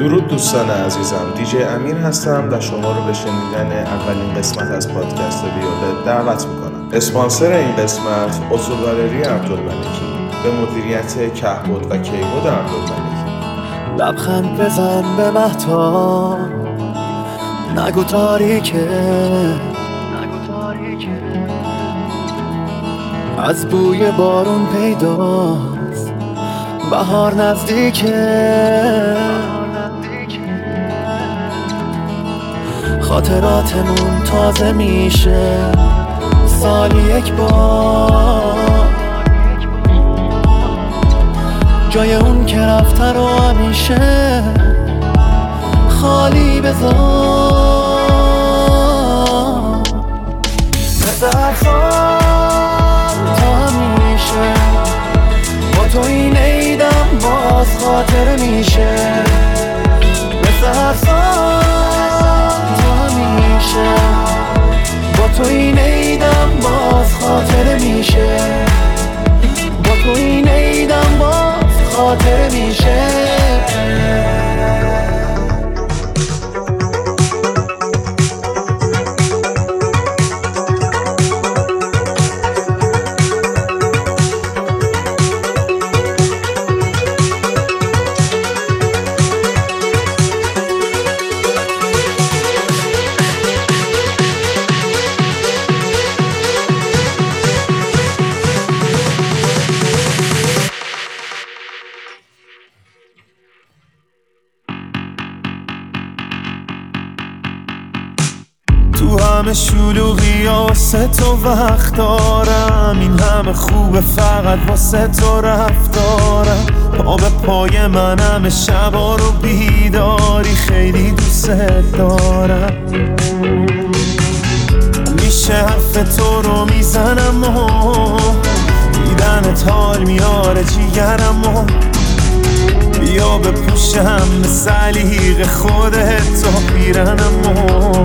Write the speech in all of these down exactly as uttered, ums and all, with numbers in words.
درود دوستان عزیزم، دیجی امیر هستم و شما رو به شنیدن اولین قسمت از پادکست ویولت دعوت میکنم. اسپانسر این قسمت اتوگالری عبدالملکی به مدیریت کهبد و کیبورد عبدالملکی. لبخند بزن به مهتاب، نگو تاریکه، از بوی بارون پیداست بهار نزدیکه، خاطراتمون تازه میشه سالی یک بار، جای اون که رفته رو همیشه خالی بذار. مثل هر سال تا همیشه با تو این عیدم باز خاطر میشه، مثل هر سال تا همیشه با تو این عیدم باز خاطر میشه، با تو این عیدم باز خاطر میشه. تو همه شلوغی واسه تو وقت دارم، این همه خوبه فقط واسه تو رفتارم، پا به پای من همه شبا رو بیداری، خیلی دوست دارم. میشه حرف تو رو میزنم و دیدنت حال میاره جیگرم و بیا بپوشم به سلیق خودت تا پیرنم و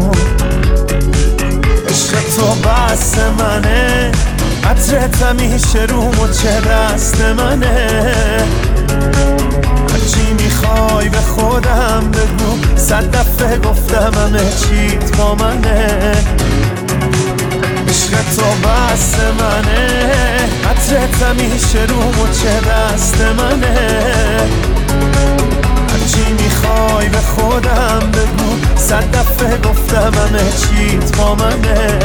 عشق تو بس منه، عطرت همیشه رو مچه دست منه، هرچی میخوای به خودم بگو، صد دفعه گفتم همه چیت با منه. عشق تو بس منه، عطرت همیشه رو مچه دست منه، هرچی میخوای به خودم بگو، صد دفعه گفتم همه چیت با منه.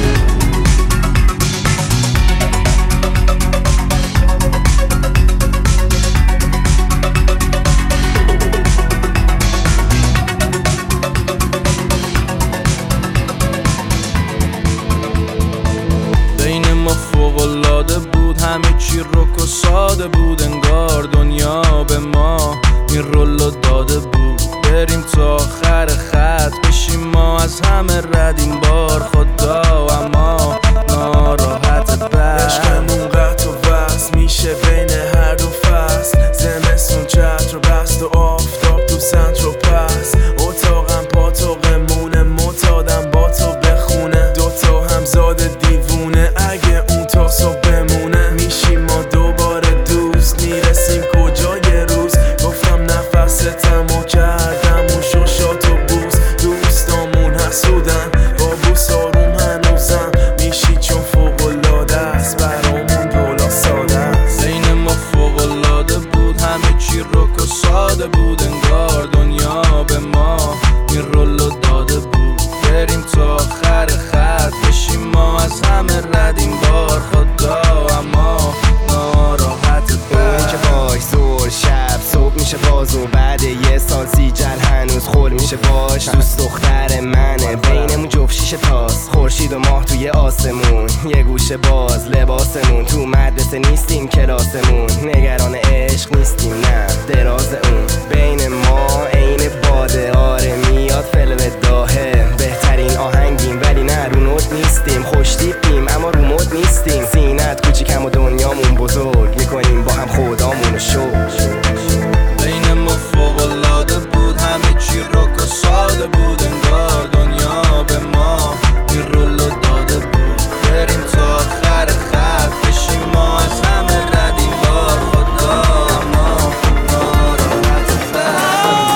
بین ما فوق‌العاده بود، همه چی رک و ساده بود، انگار دنیا به ما این رولو داده بود، بریم تا آخر خط بشیم ما از همه رد این بار خدا، اما ناراحت بر عشقمون قطع و وصل میشه بین هر دو فصل، زمستون چتر و بست و آفتاب تو سنتر و پس، اتاقم پاتوقمونه معتادم با تو بخونه، دوتا همزاد دیوونه اگه اون تا صبح بمونه، میشیم ما دوباره دوست، میرسیم کجای روز، گفتم نفستم و کردم و شوشات و بوس، دوستامون حسودن با بوس آروم هنوزم میشی چون فوق‌العاده است برامون دولا ساده است. بین ما فوق‌العاده بود، همه چی رک و ساده بود، انگار دنیا به ما این رولو داده بود، بریم تا آخر خط بشیم ما از همه رد این بار خدا، اما ناراحت اون که باش زور شب صبح میشه بازو، بعد یه سال سیجل هنوز خور میشه باش، دوست دختر منه بینمون جفت شیشه تاست، خورشید و ماه توی آسمون، یه گوشه باز لباسمون، تو مدرسه نیستیم کلاسمون، نگران عشق نیستیم نه دراز اون، بین ما عین باده آره میاد فلو داهه، بهترین آهنگیم ولی نه رو نوت نیستیم، خوش تیپیم اما رو مود نیستیم، سینت کوچیکم و دنیامون بزرگ، میکنیم با هم خدامونو شکر. بین ما فوق‌العاده بود، همه چی رک و ساده بود، انگار دنیا به ما این رولو داده بود، بریم تا آخر خط بشیم ما از همه رد این بار خدا، اما ناراحت بر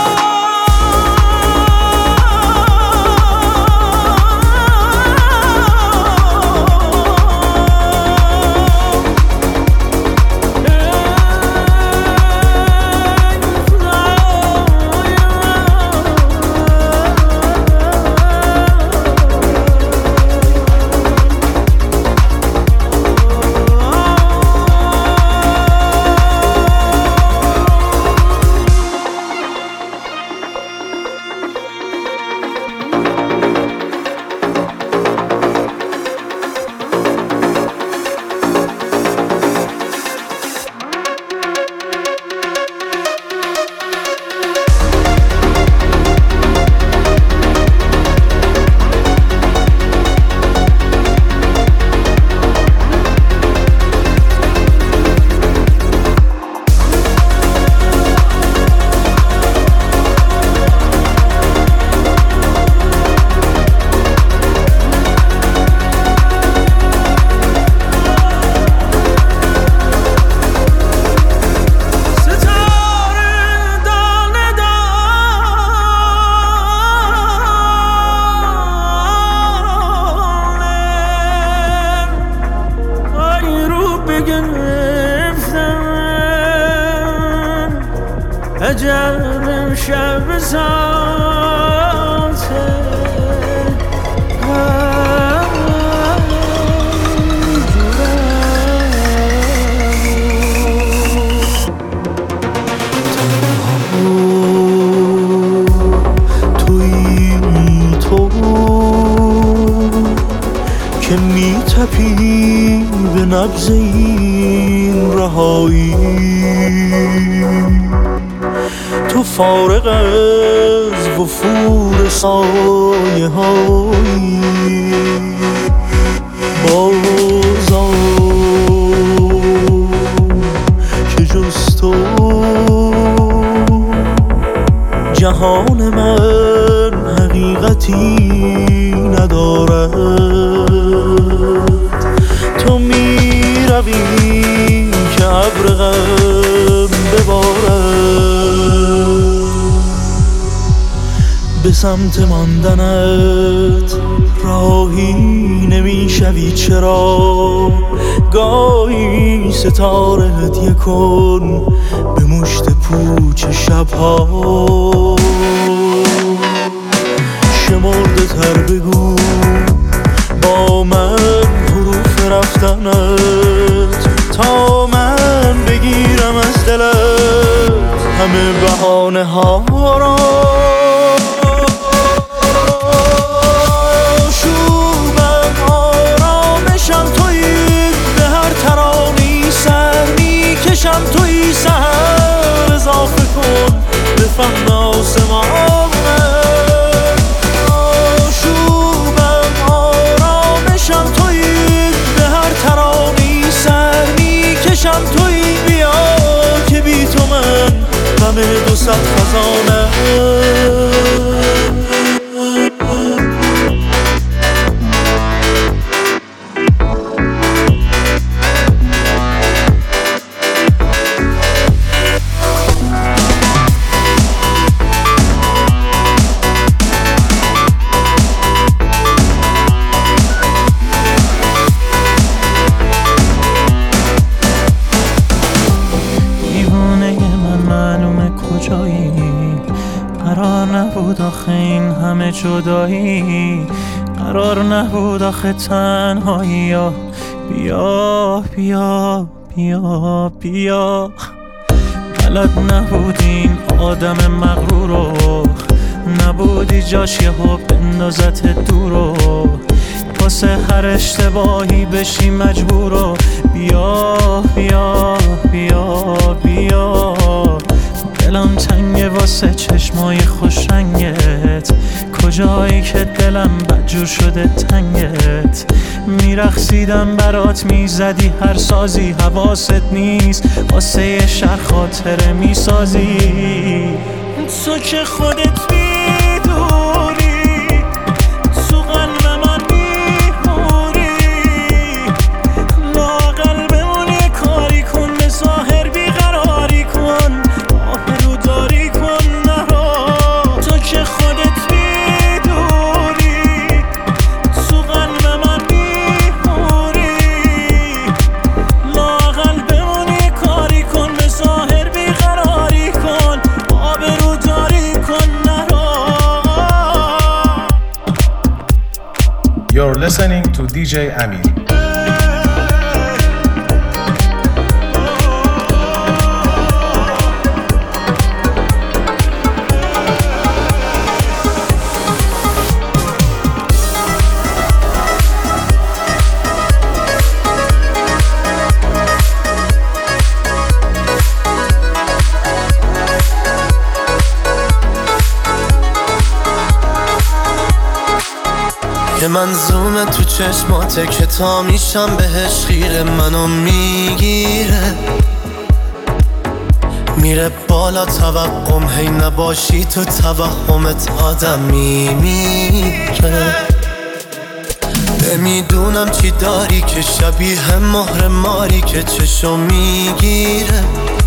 که می تپی به نبض این رهایی، تو فارغ از وفور سایه هایی بازا که جز تو جهان من حقیقتی ندارد. تو می روی که ابر غم ببارد، به سمت ماندنت راهی نمی شوی. چرا گاهی ستاره هدیه کن به مشت پوچ شبها. شمرده تر بگو با من حروف رفتنت، تا من بگیرم از دلت همه بهانه ها را. شوبم آرامشم تویی، به هر ترانی سر میکشم تویی. سهر اضافه کن به فهم آسمان. تویی بیا که بی تو من همه دو صد خزانه. قرار نبود آخه این همه جدایی، قرار نبود آخه تنهایی. بیا بیا بیا بیا بلد نبود این آدم مغرورو، نبودی جاش یهو بندازت دورو، واسه هر اشتباهی بشی مجبورو. بیا بیا بیا بیا دلم تنگه واسه چشمای خوش رنگت، کجایی که دلم بدجور شده تنگت. میرقصیدم برات میزدی هر سازی، حواست نیست واسه یه شهر خاطره میسازی. تو که خودت میدونی تو قلب من میمونی، لااقل بمون یه کاری کن، به ظاهر بیقراری کن، آبرو داری کن نرو. تو که خودت میدونی تو قلب من میمونی، لااقل بمون یه کاری کن، به ظاهر بیقراری کن، آبرو داری کن نرو. You're listening to دی جی امیر. که منظومه تو چشماته که تا میشم بهش خیره، منو میگیره میره بالا توقم، هی نباشی تو توهمت آدم میمیره. نمیدونم چی داری که شبیه مهر ماری که چشم میگیره،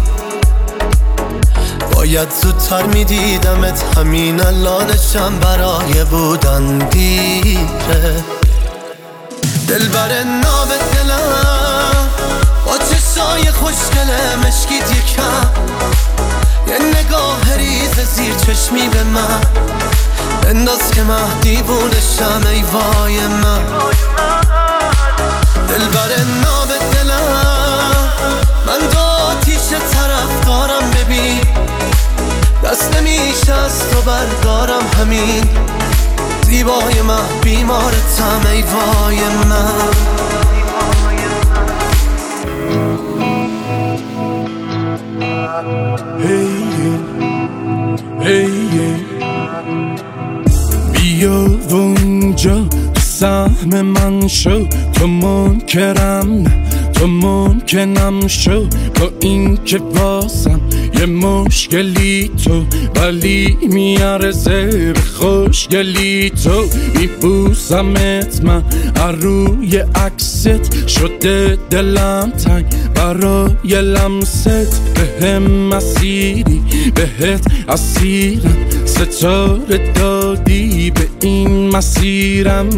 باید زودتر میدیدمت، همین الانشم برای بودن دیره. دلبر ناب دلم با چشای خوشگله مشکید یکم، یه نگاه ریز زیر چشمی به من انداز که من دیوونشم ای وای من دل بر ناب دلم من دو آتیش طرف دارم ببین دست نمیشه از تو بردارم همین زیبای من بیمارتم ای وای من بیا و اینجا تو سهم من شو تو منکرم نه تو ممکنم شو با این که واسم یه مشکلی تو ولی میارزه به خوشگلی تو میبوسمت من روی عکست شده دلم تنگ برای لمست به هم مسیری بهت اسیرم ستاره دادی به این مسیرم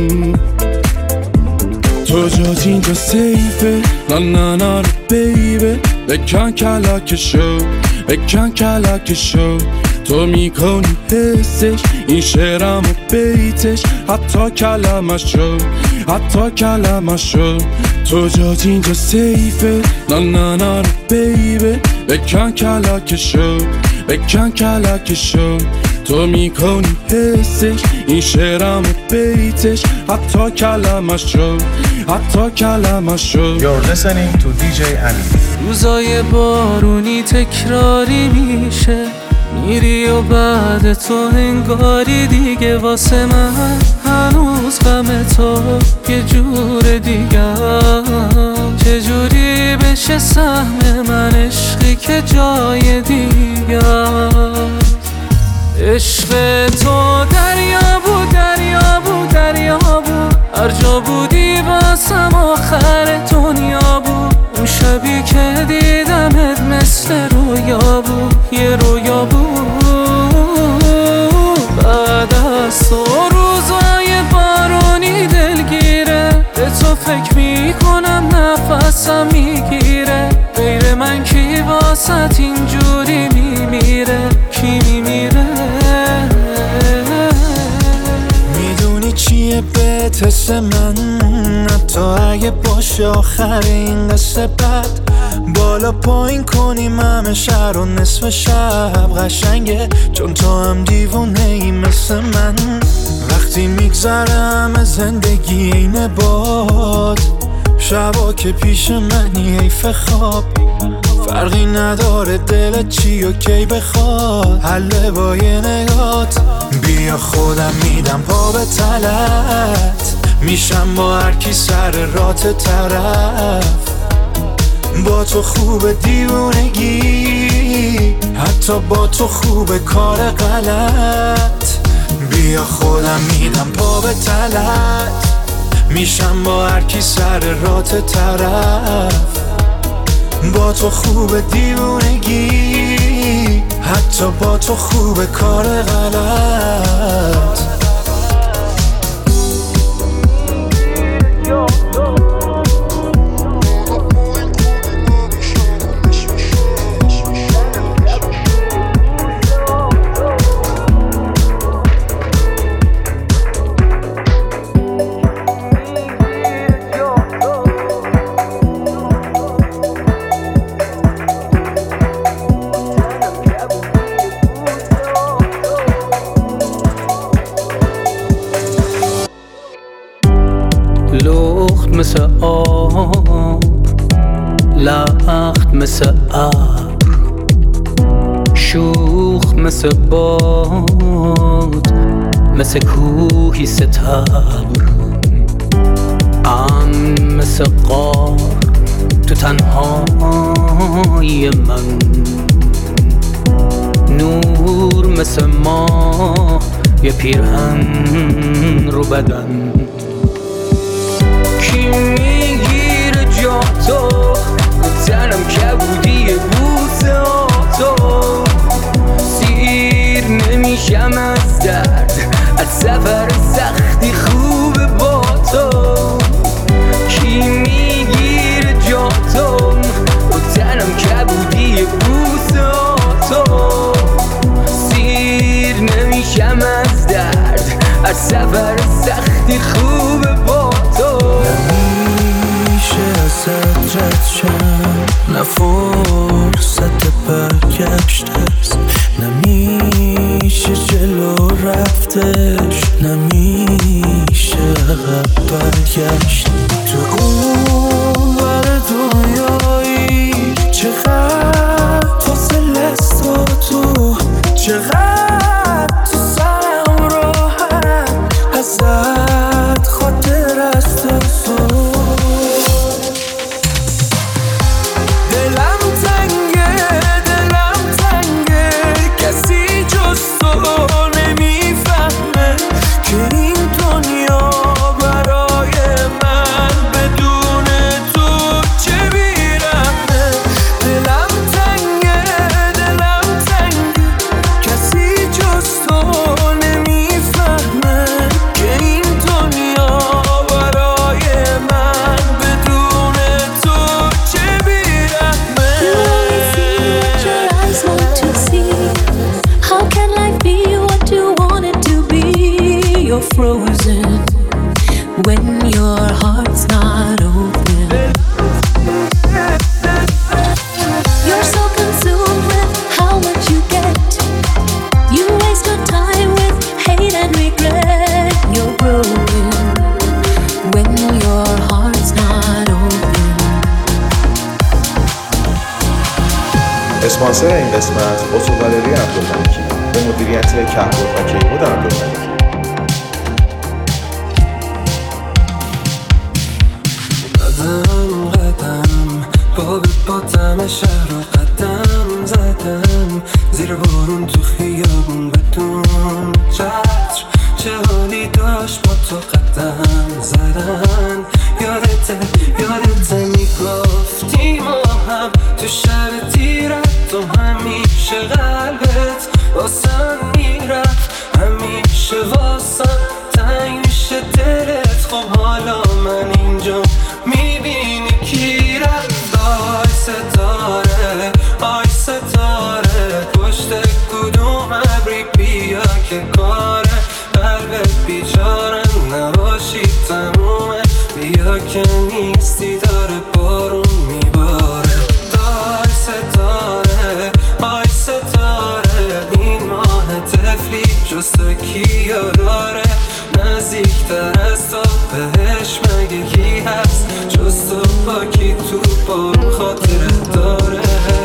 تو جات اینجا سیفه نا نا نا بیبه بکن کلاکشو بکن کلاکشو تو میکنی حسش این شعرم و بیتش حتی کلمشو حتی کلمشو تو جات اینجا سیفه نا نا نا بیبه بکن کلاکشو بکن کلاکشو تو میکنی حسش این شعرم و بیتش حتی کلمشو حتی کلمشو. You're listening to دی جی امین. روزای بارونی تکراری میشه میری و بعد تو انگاری دیگه واسه من هنوز غم تو یه جور دیگه چجوری بشه سهم من عشقی که جای دیگه عشق تو دریا بود دریا بود دریا بود هر جا بودی واسم آخر دنیا بود اون شبی که دیدمت مثل رویا بود یه رویا بود بعد از تو روزای بارونی دلگیره به تو فکر میکنم نفسم میگیره غیر من کی واسط اینجوری میمیره کی میمیره میدونی چیه بهتس من حتی اگه باشه آخر این قصه بد بالا پایین کنیم همه شهر و نصف شب قشنگه چون تو هم دیوونه ای مثل من وقتی میگذرم زندگی اینه باد شبا که پیش منی حیف خواب فرقی نداره دلت چی و کی بخواد حله با یه نگات بیا خودم میدم پا به تلت میشم با هر کی سر رات طرف با تو خوب دیوونگی حتی با تو خوب کار غلط بیا خودم میدم پا به تلت میشم با هر کی سر رات طرف با تو خوب دیوونگی حتی با تو خوب کار غلط لخت مثل آب لخت مثل ابر شوخ مثل باد مثل کوهی ستبر امن مثل غار تو تنهای من نور مثل ماه یه پیرهن رو بدن کی میگیره جا تو تنم کبودی بوسه تو سیر نمیشم از درد از سفر سختی خوب با تو کی میگیره جا تو تنم کبودی بوسه تو کم از درد، از سفر سختی خوبه با تو. نمیشه ازت رد شم، نه فرصت برگشت است، نمیشه جلو رفتش، نمیشه عقب برگشت. تو اون ور دنیایی چقدر فاصله است و تو چقدر تو سرم راحت، ازت خاطر است و تو. دلم تنگه دلم تنگه کسی جز تو نمیفهمه که این دنیا برای من بدون تو چه بیرمه. دلم تنگه دلم تنگه کسی جز تو نمیفهمه که این دنیا برای من بدون تو چه بیرمه. How can life be what you want it to be? You're frozen when your heart's not open. You're so consumed with how much you get. You waste your time with hate and regret. You're broken when your heart's not open. اسپانسر این قسمت اتوگالری عبدالملکی به مدیریت کهبد و کیبورد عبدالملکی. قدم قدم با با دم شهر رو قدم زدم، زیر بارون تو خیابون بدون چتر، چه حالی داشت با تو قدم زدن. یادته یادته میگفتی ما هم تو شب تیرت، تو همیشه قلبت واسم میرفت، همیشه واسم تنگ میشه دلت. خب حالا من اینجا میبینی کی رفت. آی ستاره آی ستاره پشت کدوم ابری بیا که کاره قلبت بیچاره نباشی تمومه، بیا که نیستی داره بارون میباره. آی ستاره آی ستاره این ماه طفلی جز تو کیا داره، نزدیکتر از تو بهش مگه کی هست جز تو، با کی تو بارون خاطره داره.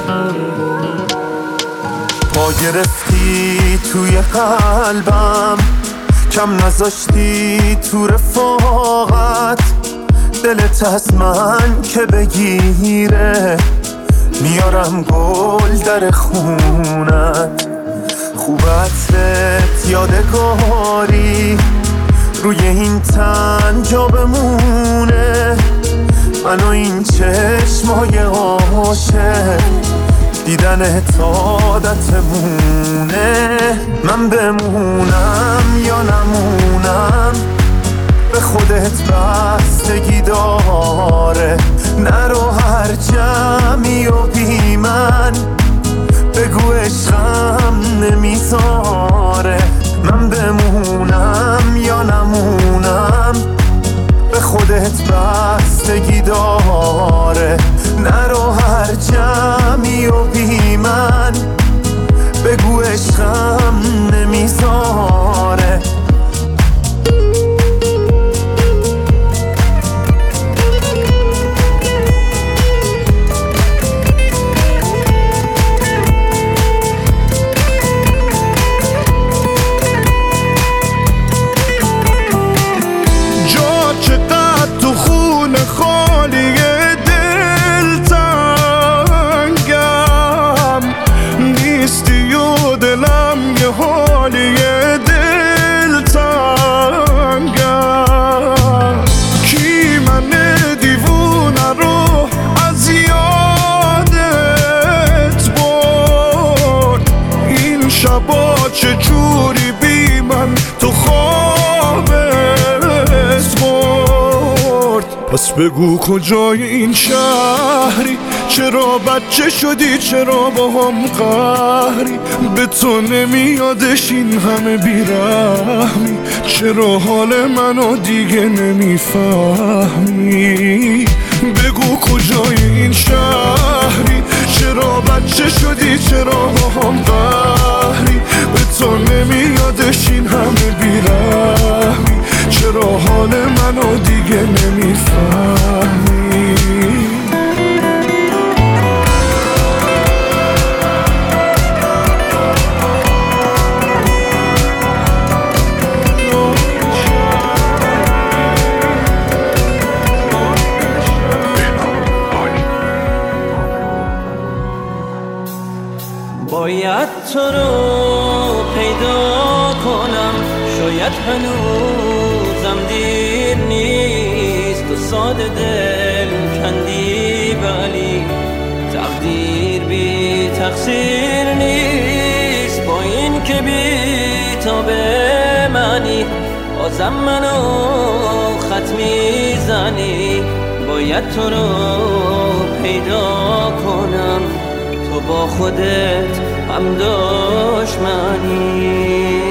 پا گرفتی توی قلبم، کم نذاشتی تو رفاقت، دلت از من که بگیره میارم گل در خونت. خوب عطرت یادگاری روی این تن جا بمونه، من و این چشمای عاشق دیدن عادتمونه. من بمونم یا نمونم به خودت بستگی داره، نرو هر جمعی و بی من بگو عشقم نمیذاره. من بمونم یا نمونم به خودت بستگی داره، نرو هر جمعی و بی من بگو عشقم نمیذاره. چجوری بی من تو خوابت مرد؟ پس بگو کجای این شهری چرا بچه شدی چرا با هم قهری به تو نمیادش این همه بیرحمی چرا حال منو دیگه نمیفهمی بگو کجای این شهری چرا بچه شدی چرا با هم قهری به تو نمیادش این همه بیرحمی چرا حال منو دیگه نمیفهمی باید تو رو پیدا کنم شاید هنوزم دیر نیست تو ساده دل کندی ولی تقدیر بی تقصیر نیست با این که بی تا به منی بازم منو خط میزنی باید تو رو پیدا کنم تو با خودت هم دشمنی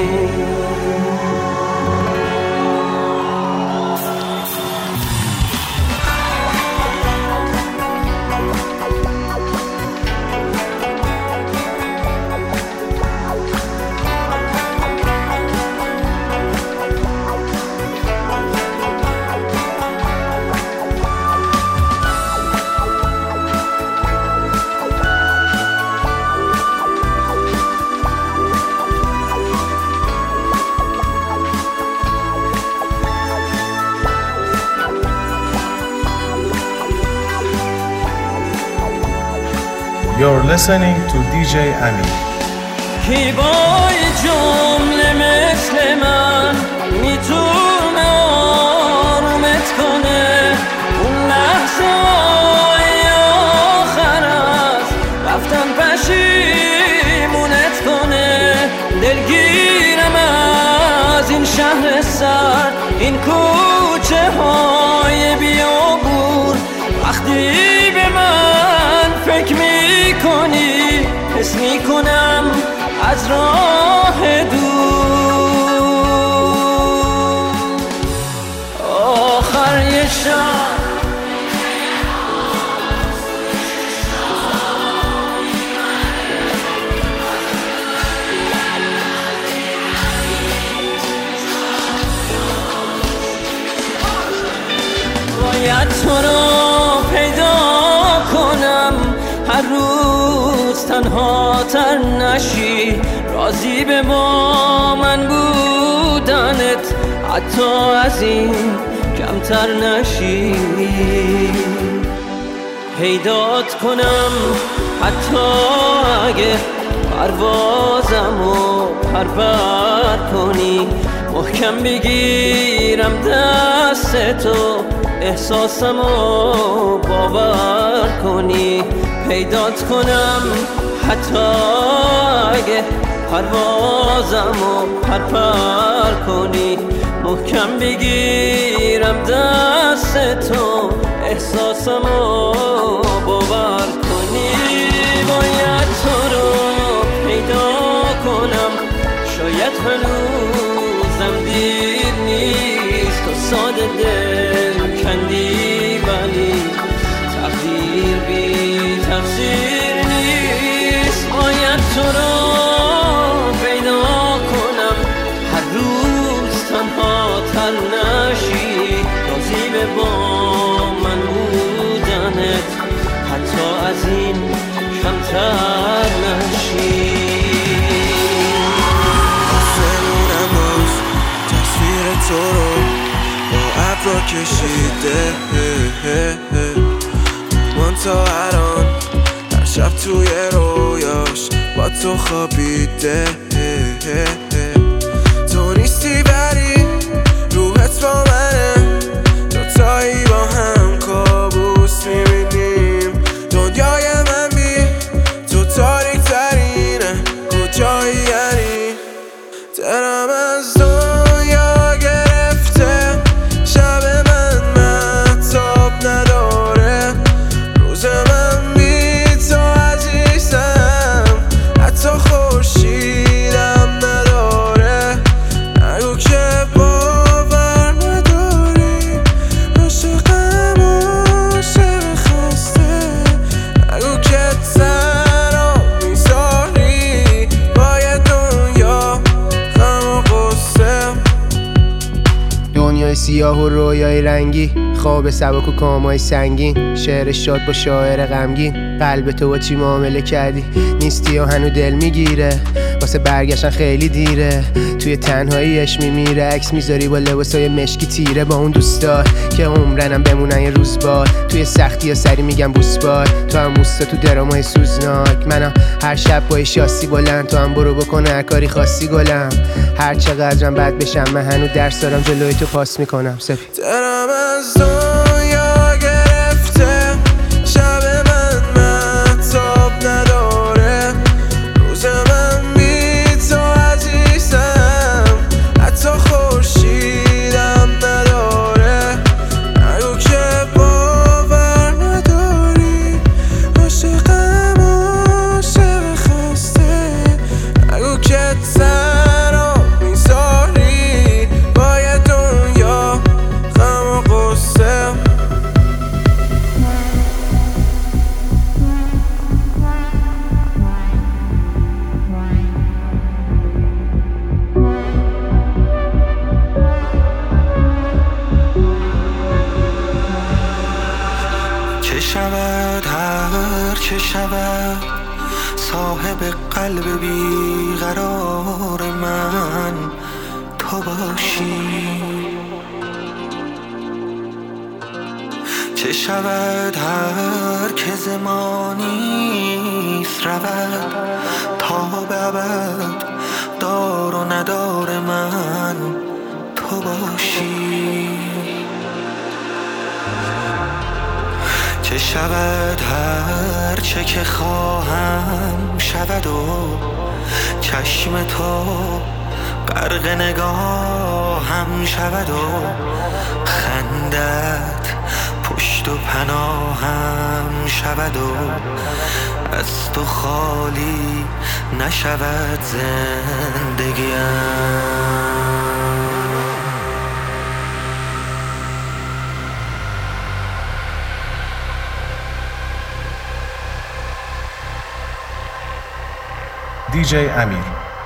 You're listening to دی جی امین. کی با جمله مثل من میتونه آرومت کنه اون لحظه های آخر است رفتن پشیمونت کنه دلگیرم از این شهر سر این کوچه های بیابون وقتی به من فکر می کنی حس می کنم از راه دور آخر یه شب باید تو رو پیدا کنم هر روز تنها تر نشی راضی به با من بودنت حتی از این کمتر نشی پیدات کنم حتی اگه پروازمو پرپر کنی محکم بگیرم دستتو احساسمو باور کنی پیدات کنم حتی اگه پروازمو پرپر کنی محکم بگیرم دستتو احساسمو باور کنی باید تو رو پیدا کنم شاید هنوزم دیر نیست تو ساده دل کندی ولی تقدیر بی تقصیر نیست باید تو رو پیدا کنم هر روز تنها تر نشی راضی به با من بودنت حتی از این کمتر نشی آسمونم باز تصویر تو رو با ابرا کشیده من تا الان هر شب توی رویاش با تو خوابیده تو نیستی ولی روحت با منه دوتایی با هم کابوس میبینیم دنیای من بی تو تاریک ترینه کجایی یعنی دلم از دنیا گرفته شب من مهتاب نداره روز من بی دنیای سیاه و رویای رنگی، خواب سبک و کامای سنگین، شعر شاد با شاعر غمگین. قلب تو با چی معامله کردی؟ نیستی و هنو دل میگیره، واسه برگشتن خیلی دیره. توی تنهاییش میمیره، عکس میذاری با لباسای مشکی تیره. با اون دوستا که عمرنم بمونن یه روز بار، توی سختی ها سری میگم بوسبار. تو هم موستا تو درامای سوزناک، منم هر شب با شاسی بلند. تو هم برو بکن هر کاری خاصی گلم، هر چقدرم بد بشم من هنو درس دارم جلوی تو پاس میکنم. سفید دلم از دنیا گرفته، شب من مهتاب نداره، روز من بی تو عزیزم، حتی خورشیدم نداره. نگو که باور نداری، عاشقم عاشق خسته. نگو که تنها میذاری با یه دنیا غم و غصه. چه شود هر چه شود، صاحب قلب بیقرار من تو باشی. چه شود هر که زمانیست رود، تا به ابد دار و ندار من تو باشی. چه شود هر چه که خواهم شود و چشم تو غرق نگاهم شود و خندت پشت و پناهم شود و از تو خالی نشود زندگیم. دی جی امیر.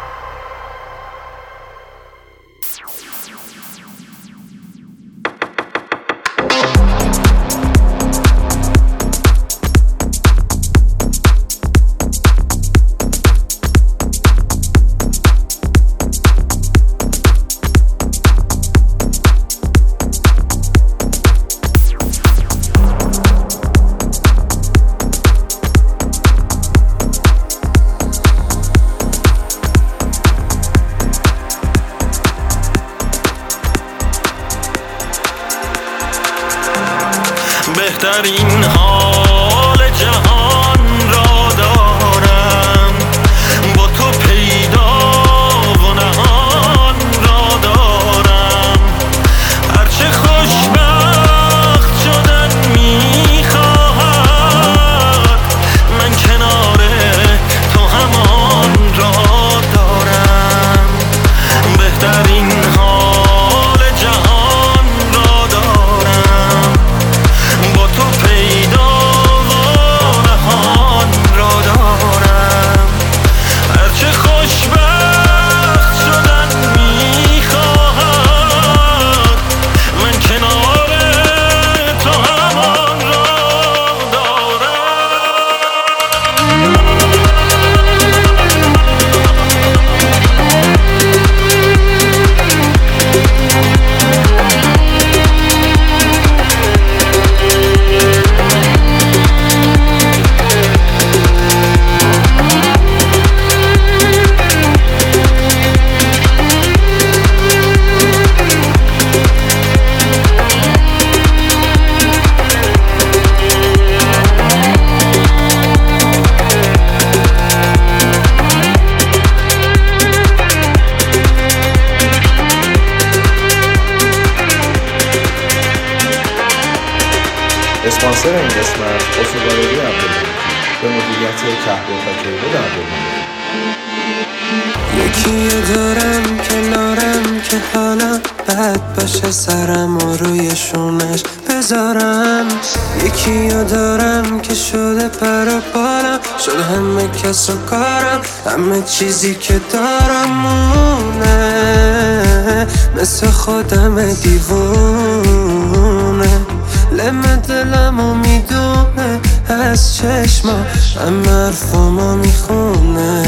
بهترین حال جهان را دارم، با تو پیدا و نهان را دارم. هرچه خوشبخت شدن میخواهد، من کنار تو همان را دارم. بهترین حال جهان را دارم، با تو پیدا و نهان را دارم. هرچه خوشبخت شدن میخواهد، من کنار تو همان را اسپانسر این قسمت اتوگالری عبدالملکی به مدیریت کهربا و کیبورد عبدالملکی. یکی دارم کنارم که حالا بد باشه، سرم و روی شونش بذارم. یکی دارم که شده پر و بالم، شده همه کس و کارم، همه چیزی که دارم مونه مثل خودم دیوونه، لم دلمو میدونه از چشما هم حرفامو میخونه.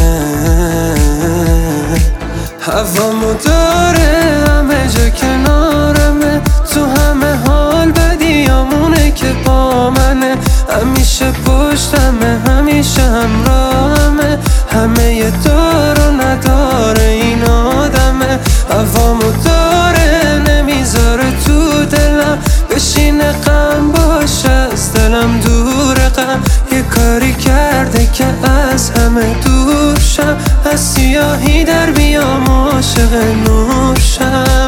هوامو داره همه جا کنارمه، تو همه حال بدیامونه که با منه، همیشه پشتمه همیشه همراهمه، همه یه دار و نداره این آدمه. هوامو داره نمیذاره تو دلم بشینه غم باشه از دلم دوره، غم یه کاری کرده که از همه دور شم، از سیاهی در بیام عاشق نور شم.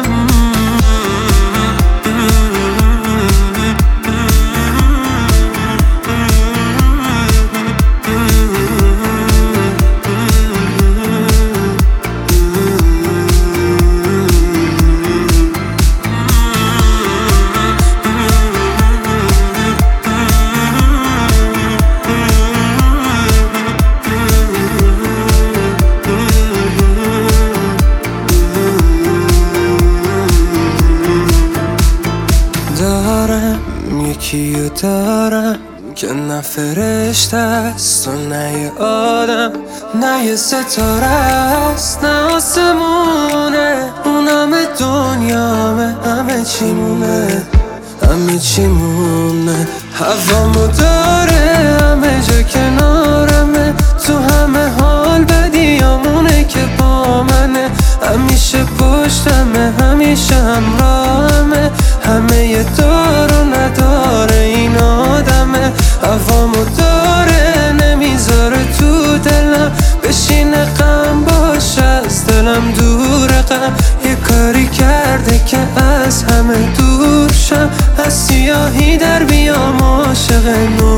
یکیو دارم که نه فرشته است و نه یه آدم، نه یه ستاره است نه آسمونه، اون همه دنیامه همه چی مونه همه چی مونه. هوامو داره همه جا کنارمه، تو همه حال بدیامونه که با منه، همیشه پشتمه همیشه همراهمه، همه یه دار و نداره این آدمه. هوامو داره نمیذاره تو دلم بشینه غم باشه از دلم دوره، غم یه کاری کرده که از همه دور شم، از سیاهی در بیام عاشق نور